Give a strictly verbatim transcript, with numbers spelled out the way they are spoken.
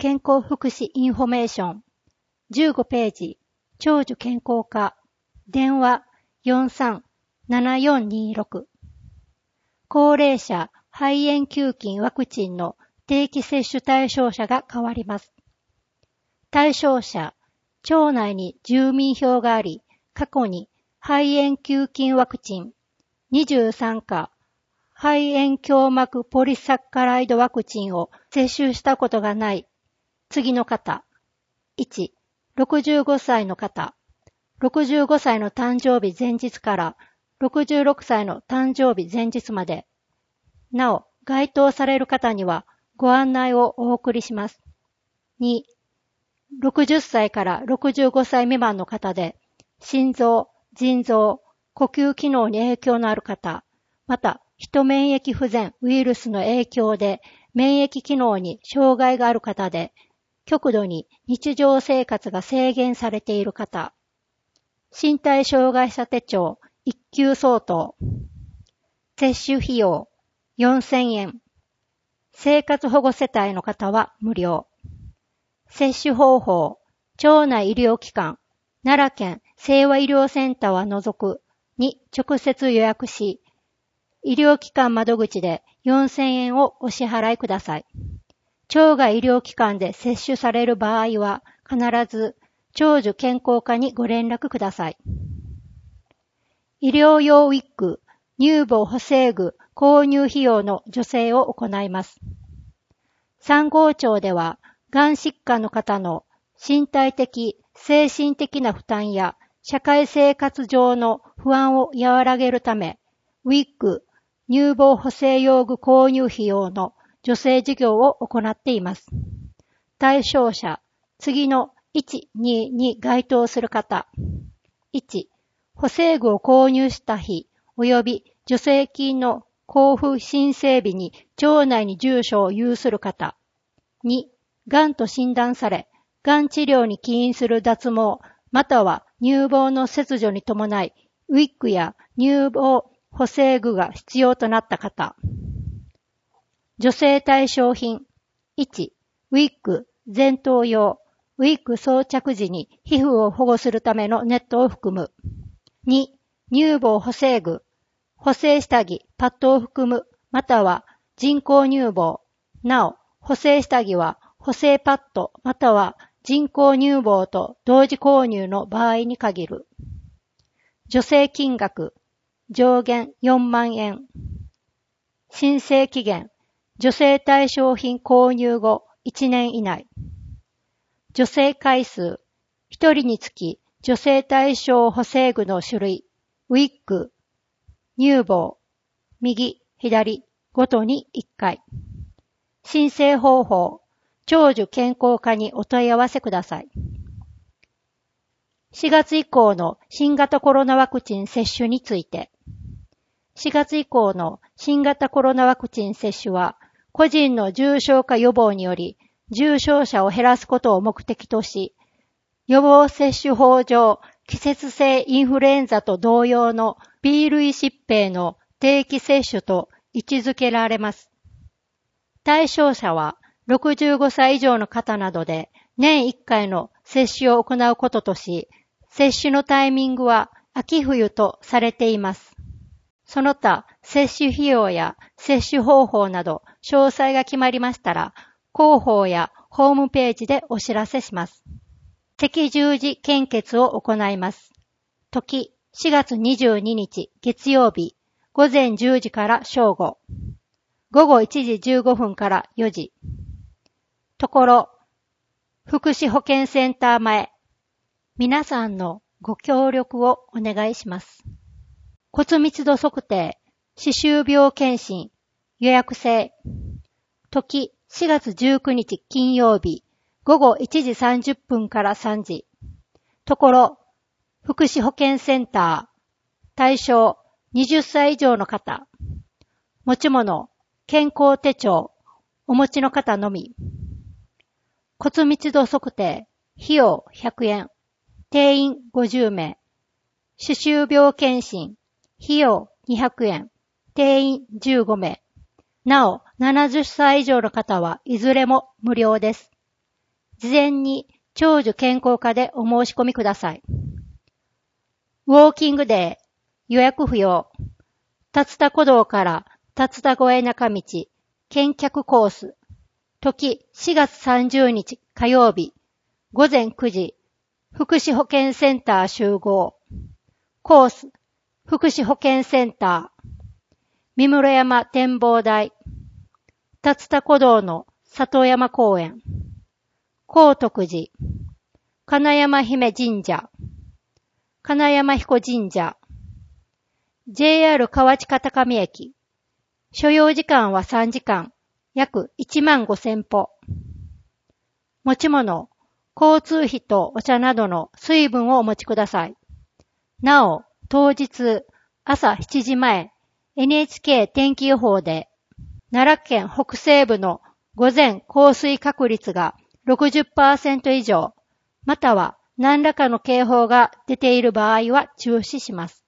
健康福祉インフォメーションじゅうごページ、長寿健康課、電話 よんさんななよんにろく。高齢者肺炎球菌ワクチンの定期接種対象者が変わります。対象者、町内に住民票があり、過去に肺炎球菌ワクチン、にじゅうさんか肺炎胸膜ポリサッカライドワクチンを接種したことがない次の方。いち、ろくじゅうごさいの方。ろくじゅうごさいの誕生日前日からろくじゅうろくさいの誕生日前日まで。なお、該当される方にはご案内をお送りします。に、ろくじゅっさいからろくじゅうごさい未満の方で、心臓、腎臓、呼吸機能に影響のある方、また、人免疫不全ウイルスの影響で免疫機能に障害がある方で、極度に日常生活が制限されている方、身体障害者手帳いっ級相当、接種費用よんせんえん、生活保護世帯の方は無料。接種方法、町内医療機関、奈良県清和医療センターは除くに直接予約し、医療機関窓口でよんせんえんをお支払いください。町外医療機関で接種される場合は必ず長寿健康課にご連絡ください。医療用ウィッグ、乳房補正具購入費用の助成を行います。さん号町では、がん疾患の方の身体的、精神的な負担や社会生活上の不安を和らげるため、ウィッグ、乳房補正用具購入費用の助成事業を行っています。対象者、次のいち、にに該当する方。いち、補正具を購入した日及び助成金の交付申請日に町内に住所を有する方。に、がんと診断され、がん治療に起因する脱毛、または乳房の切除に伴い、ウィッグや乳房補正具が必要となった方。助成対象品。いち、ウィッグ、前頭用、ウィッグ装着時に皮膚を保護するためのネットを含む。に、乳房補正具、補正下着、パッドを含む、または人工乳房。なお、補正下着は補正パッドまたは人工乳房と同時購入の場合に限る。助成金額、上限よんまんえん。申請期限、助成対象品購入後いちねん以内。助成回数、ひとりにつき助成対象補正具の種類、ウィッグ、乳房、右、左、ごとにいっかい。申請方法、長寿健康課にお問い合わせください。しがつ以降の新型コロナワクチン接種について。しがつ以降の新型コロナワクチン接種は、個人の重症化予防により、重症者を減らすことを目的とし、予防接種法上、季節性インフルエンザと同様の ビー 類疾病の定期接種と位置づけられます。対象者はろくじゅうごさい以上の方などで年いっかいの接種を行うこととし、接種のタイミングは秋冬とされています。その他、接種費用や接種方法など詳細が決まりましたら、広報やホームページでお知らせします。赤十字献血を行います。時、しがつにじゅうににち月曜日、午前じゅうじから正午。午後いちじじゅうごふんからよじ。ところ、福祉保健センター前。皆さんのご協力をお願いします。骨密度測定、歯周病検診、予約制。時、しがつじゅうくにち金曜日、午後いちじさんじゅっぷんからさんじ。ところ、福祉保健センター。対象、はたち以上の方。持ち物、健康手帳、お持ちの方のみ。骨密度測定、費用ひゃくえん。定員ごじゅうめい。歯周病検診、費用にひゃくえん。定員じゅうごめい。なお、ななじゅっさい以上の方はいずれも無料です。 事前に長寿健康課でお申し込みください。ウォーキングデー、予約不要。竜田古道から竜田越え中道、見客コース。時しがつさんじゅうにち火曜日、ごぜんくじ、福祉保健センター集合。コース、福祉保健センター。三室山展望台。竜田古道の里山公園。高徳寺。金山姫神社。金山彦神社。ジェイアール 河内片上駅。所要時間はさんじかん、約いちまんごせんぽ。持ち物、交通費とお茶などの水分をお持ちください。なお、当日、朝しちじまえ、エヌエイチケー 天気予報で、奈良県北西部の午前降水確率が ろくじゅっパーセント 以上、または何らかの警報が出ている場合は中止します。